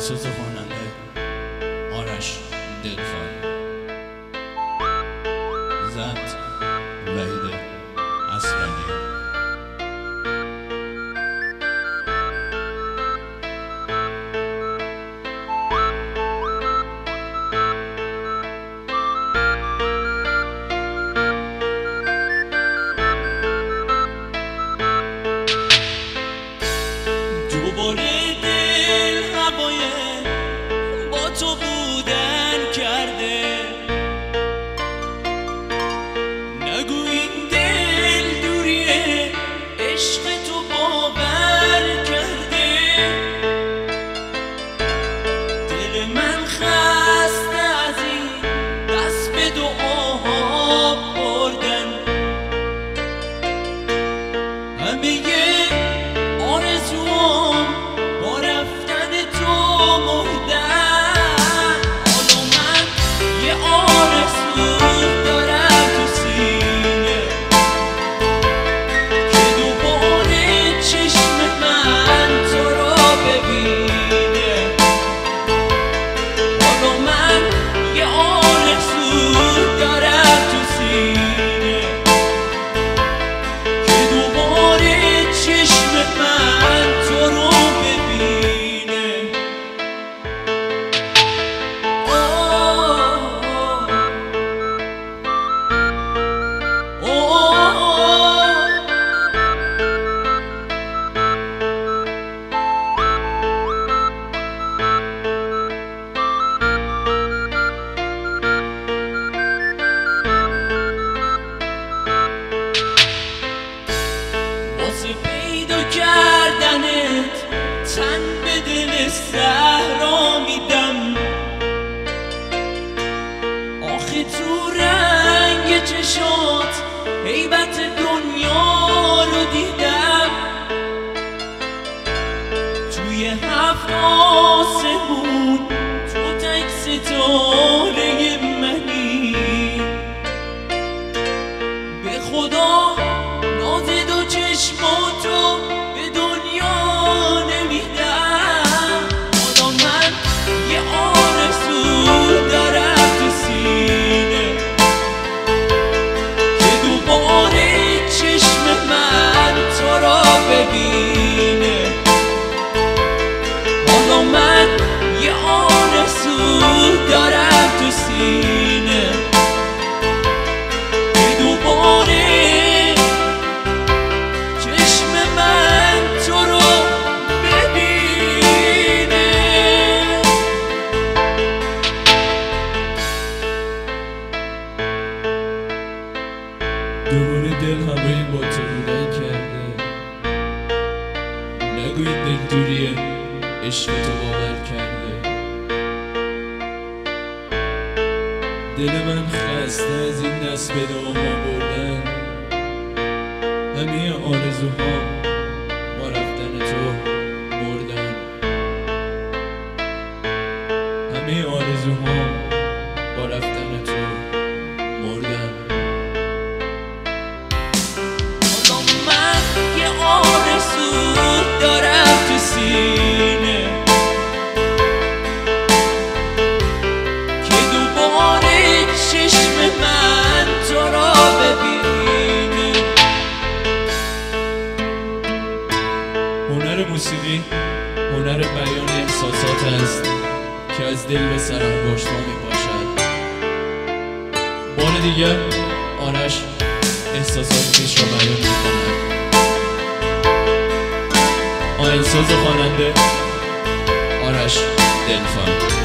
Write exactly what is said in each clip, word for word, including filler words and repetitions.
آهنگساز خواننده آرش دلفال، ضبط وحید اصلانی. دوباره دل هوای با تو بودن کرده، نگو این دل دوریه عشق تو باور کرده. دل من خسته از این دست به دعاها بردن، همه آرزوام با رفتن تو مردن. حالا من یه آرزو دارم تو سینه که دوباره چشم من تو رو ببینه. حالا من یه آرزو دارم تو سینه که دوباره چشم من تو رو ببینه. آه آه واسه پیدا کردنت تن به دل صحرا میدم. آخه تو رنگ چشات هیبت دنیا رو دیدم. توی هفت آسمون تو تک ستاره منی. به خدا ناز دو چشماتو به دنیا نمیدم. حالا من یه آرزو دارم تو سینه که دوباره چشم من تو را ببینه. حالا من یه آرزو دارم تو سینه که دوباره چشم من تو رو ببینه. دوباره دل هوای با تو بودن کرده، نگو این دل دوریه عشق تو باور کرده. دل من خسته از این دست به دعاها بردن، همه آرزوها با رفتن تو مردن. همه آرزوها با رفتن تو مردن. حالا من یه آرزو دارم تو سینه که دوباره چشم من تو را ببینه. هنر موسیقی هنر بیان احساسات است که از دل به سر انگشت‌ها می‌باشد. بار دیگر آرش احساسات خویش را بیان می‌کند. آهنگساز خواننده آرش دلفال.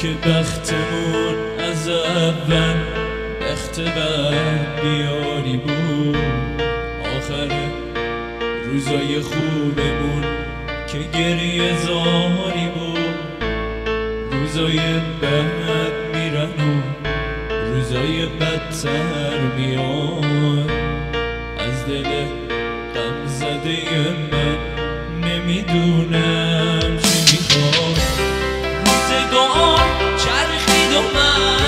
که بختمون از اول بخت بد بیاری بود. آخر روزای خوبمون که گریه زاری بود. روزای بد میرن و روزای بدتر میان. از دل غم زده من نمیدونم چی میخواد. روزگار چرخید و من